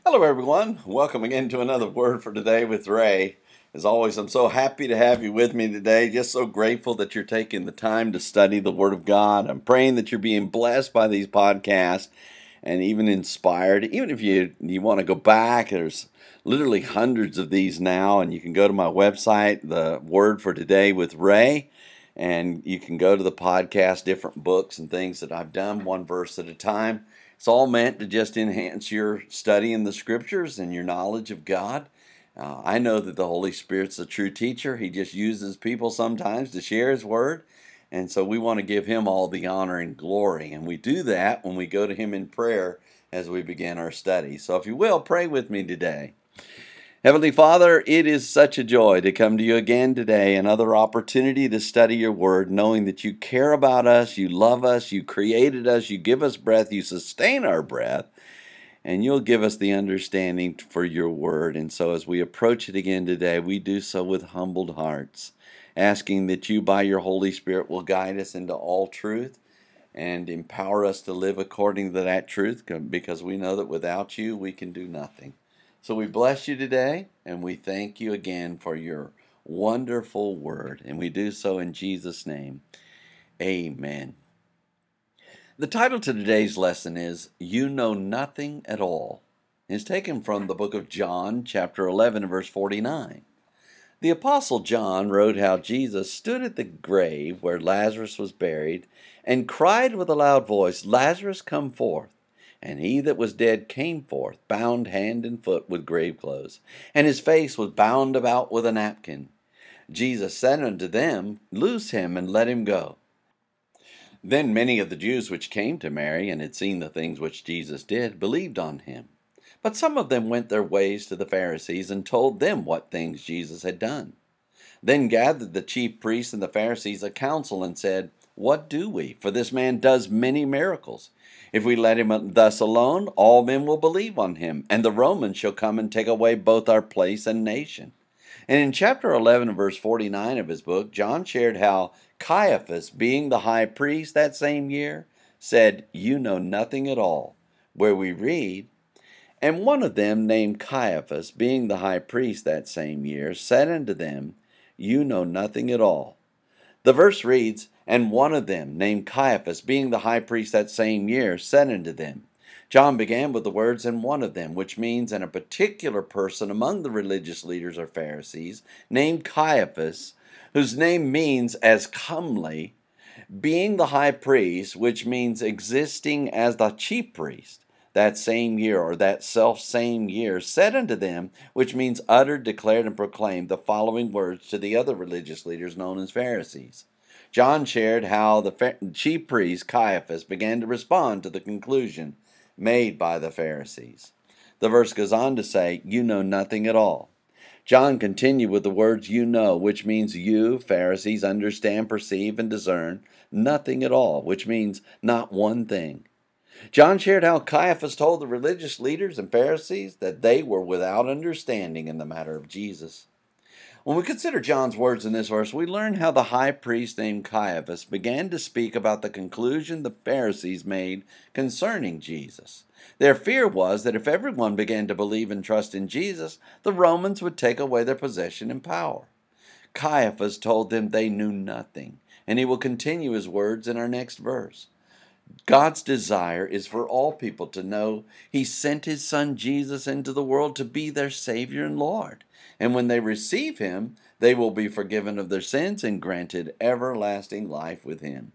Hello, everyone. Welcome again to another Word for Today with Ray. As always, I'm so happy to have you with me today. Just so grateful that you're taking the time to study the Word of God. I'm praying that you're being blessed by these podcasts and even inspired. Even if you want to go back, there's literally hundreds of these now, and you can go to my website, the Word for Today with Ray, and you can go to the podcast, different books and things that I've done, one verse at a time. It's all meant to just enhance your study in the scriptures and your knowledge of God. I know that the Holy Spirit's the true teacher. He just uses people sometimes to share His Word. And so we want to give Him all the honor and glory. And we do that when we go to Him in prayer as we begin our study. So if you will, pray with me today. Heavenly Father, it is such a joy to come to you again today, another opportunity to study your word, knowing that you care about us, you love us, you created us, you give us breath, you sustain our breath, and you'll give us the understanding for your word. And so as we approach it again today, we do so with humbled hearts, asking that you by your Holy Spirit will guide us into all truth and empower us to live according to that truth, because we know that without you we can do nothing. So we bless you today, and we thank you again for your wonderful word, and we do so in Jesus' name. Amen. The title to today's lesson is You Know Nothing at All. It's taken from the book of John, chapter 11, verse 49. The Apostle John wrote how Jesus stood at the grave where Lazarus was buried and cried with a loud voice, "Lazarus, come forth." And he that was dead came forth, bound hand and foot with grave clothes, and his face was bound about with a napkin. Jesus said unto them, Loose him, and let him go. Then many of the Jews which came to Mary, and had seen the things which Jesus did, believed on him. But some of them went their ways to the Pharisees, and told them what things Jesus had done. Then gathered the chief priests and the Pharisees a council, and said, What do we? For this man does many miracles. If we let him thus alone, all men will believe on him, and the Romans shall come and take away both our place and nation. And in chapter 11, verse 49 of his book, John shared how Caiaphas, being the high priest that same year, said, You know nothing at all, where we read, And one of them, named Caiaphas, being the high priest that same year, said unto them, You know nothing at all. The verse reads, And one of them, named Caiaphas, being the high priest that same year, said unto them. John began with the words, And one of them, which means in a particular person among the religious leaders or Pharisees, named Caiaphas, whose name means as comely, being the high priest, which means existing as the chief priest, that same year, or that self same year, said unto them, which means uttered, declared, and proclaimed, the following words to the other religious leaders known as Pharisees. John shared how the chief priest, Caiaphas, began to respond to the conclusion made by the Pharisees. The verse goes on to say, You know nothing at all. John continued with the words, You know, which means you, Pharisees, understand, perceive, and discern nothing at all, which means not one thing. John shared how Caiaphas told the religious leaders and Pharisees that they were without understanding in the matter of Jesus. When we consider John's words in this verse, we learn how the high priest named Caiaphas began to speak about the conclusion the Pharisees made concerning Jesus. Their fear was that if everyone began to believe and trust in Jesus, the Romans would take away their possession and power. Caiaphas told them they knew nothing, and he will continue his words in our next verse. God's desire is for all people to know He sent His Son Jesus into the world to be their Savior and Lord. And when they receive Him, they will be forgiven of their sins and granted everlasting life with Him.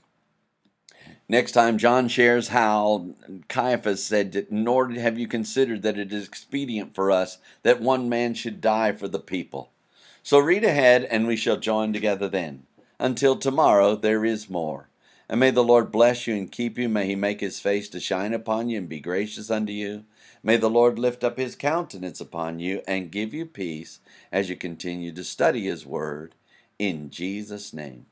Next time, John shares how Caiaphas said, Nor have you considered that it is expedient for us that one man should die for the people. So read ahead, and we shall join together then. Until tomorrow, there is more. And may the Lord bless you and keep you. May He make His face to shine upon you and be gracious unto you. May the Lord lift up His countenance upon you and give you peace as you continue to study His word. In Jesus' name.